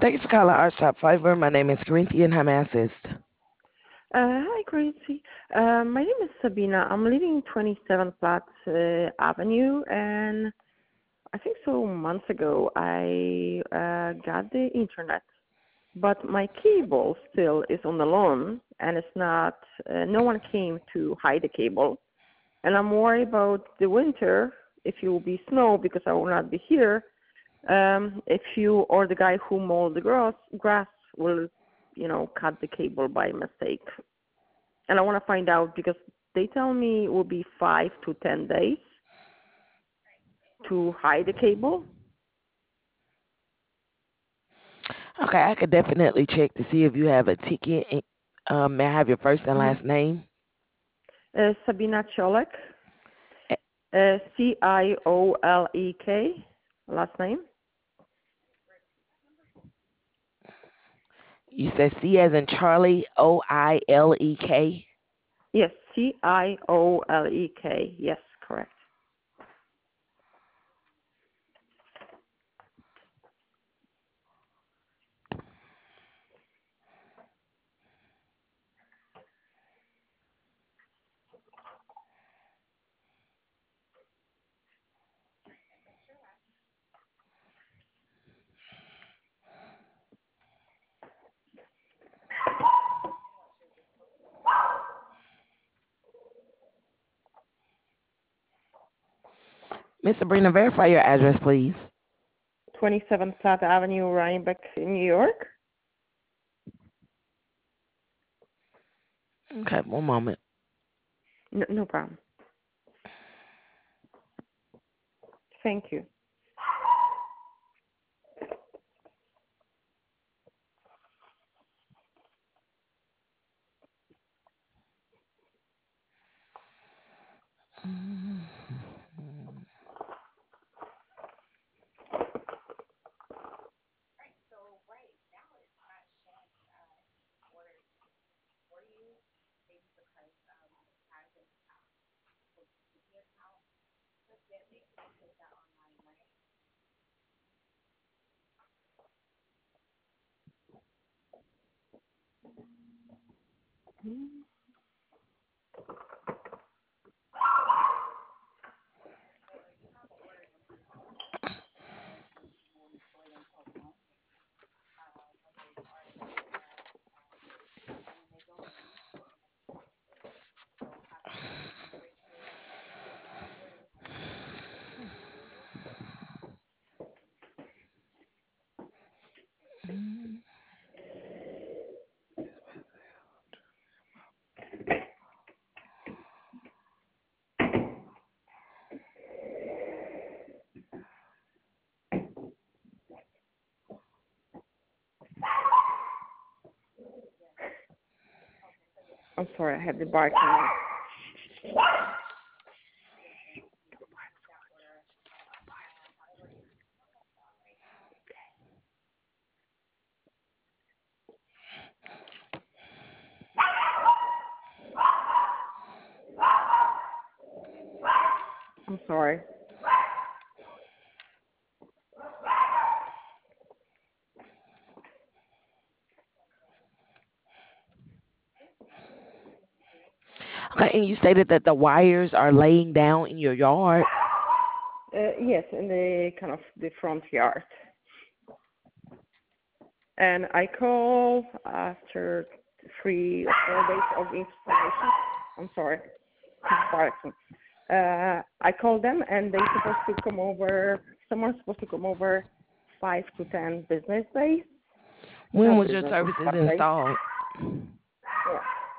Thank you for calling Art Shop Fiber. My name is Corinthian. How may I assist? Hi, Gracie. My name is Sabina. I'm living 27 Platts Avenue, and I think so months ago I got the internet, but my cable still is on the lawn, and it's not. No one came to hide the cable, and I'm worried about the winter if it will be snow because I will not be here. If you or the guy who mowed the grass will, cut the cable by mistake. And I want to find out because they tell me it will be 5 to 10 days to hide the cable. Okay, I could definitely check to see if you have a ticket. May I have your first and Mm-hmm. last name? Sabina Cholek, Eh, Ciolek, last name. You said C as in Charlie, Oilek. Yes, Ciolek. Yes, correct. Miss Sabrina, verify your address, please. 27 Platt Avenue, Rhinebeck, New York. Okay, one moment. No, no problem. Thank you. I'm sorry, I have the barking. I'm sorry. Okay, and you stated that the wires are laying down in your yard. Yes, in the kind of the front yard. And I call after 3 or 4 days of installation. I'm sorry, barking. I called them and they supposed to come over. Someone's supposed to come over 5 to 10 business days. When Not was your business days, services Monday. installed? Yeah.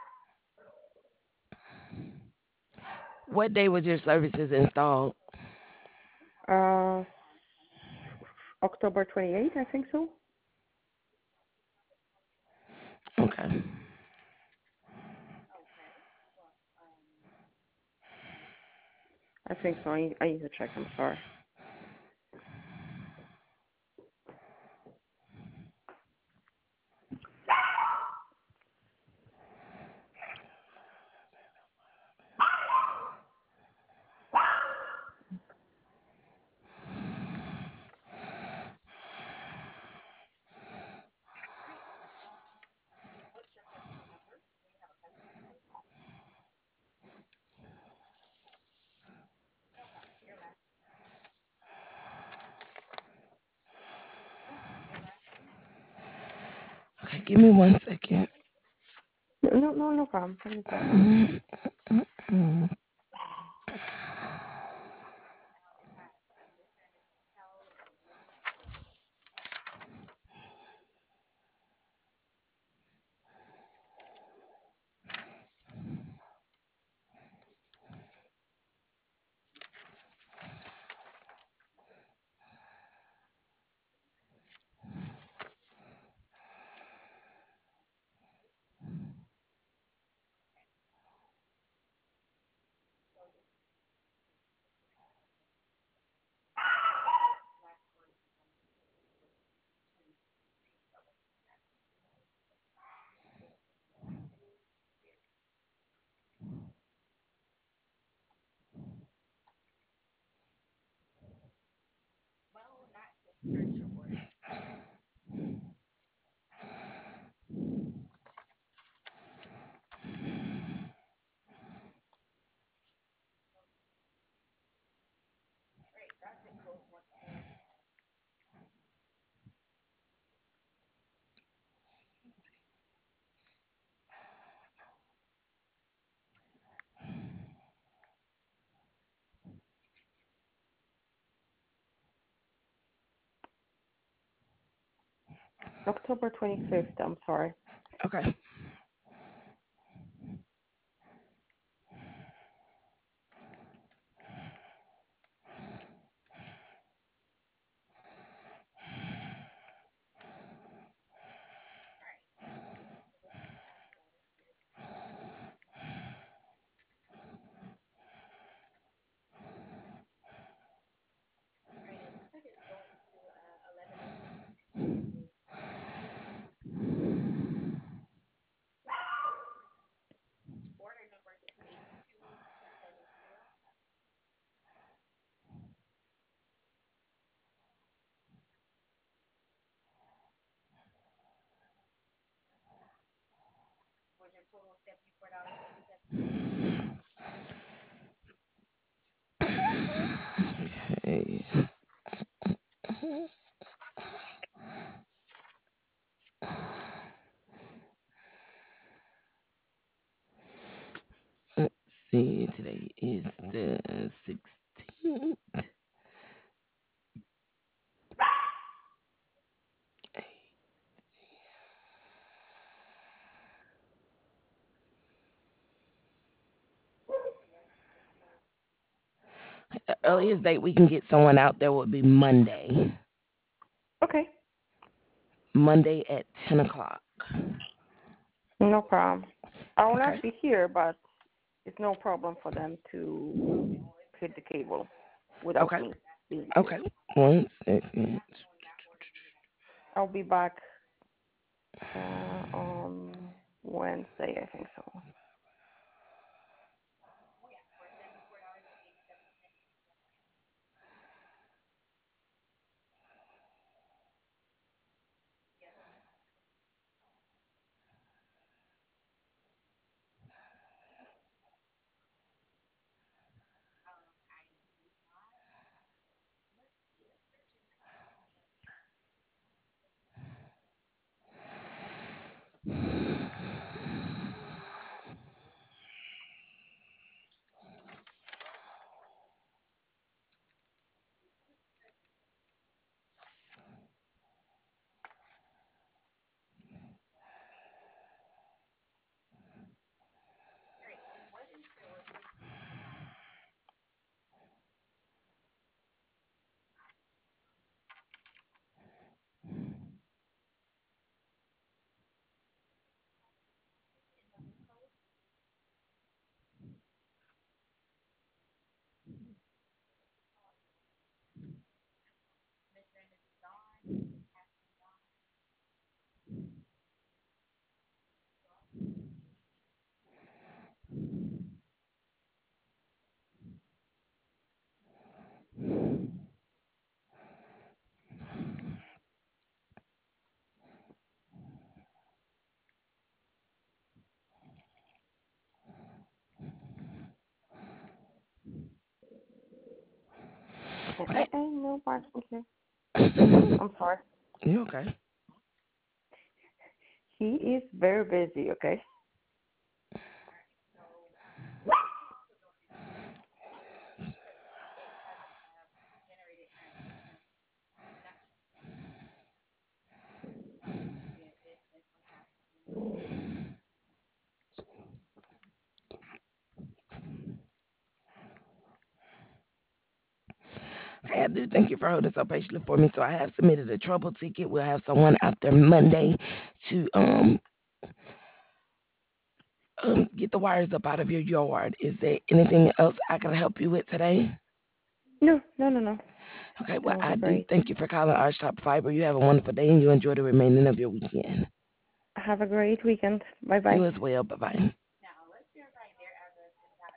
What day was your services installed? Uh, October 28th, I think so. Okay. I think so. I need to check. I'm sorry. Give me 1 second. No, no, no problem. Take your time. Mm, mm. October 25th. I'm sorry. Okay. Okay. Let's see. Today is the 16th. The earliest date we can get someone out there would be Monday. Okay, Monday at 10 o'clock. no problem. I will Okay. not be here, but it's no problem for them to fit the cable without Okay. me being here. Okay. 1 second. I'll be back on Wednesday, I think so. Okay. No problem here. I'm sorry. You okay? he is very busy, okay? Okay, I do thank you for holding so patiently for me. So I have submitted a trouble ticket. We'll have someone out there Monday to get the wires up out of your yard. Is there anything else I can help you with today? No, no, no, no. Okay, well, That would be I do great. thank you for calling Arch Top Fiber. You have a wonderful day and you enjoy the remaining of your weekend. Have a great weekend. Bye bye. You as well. Bye bye.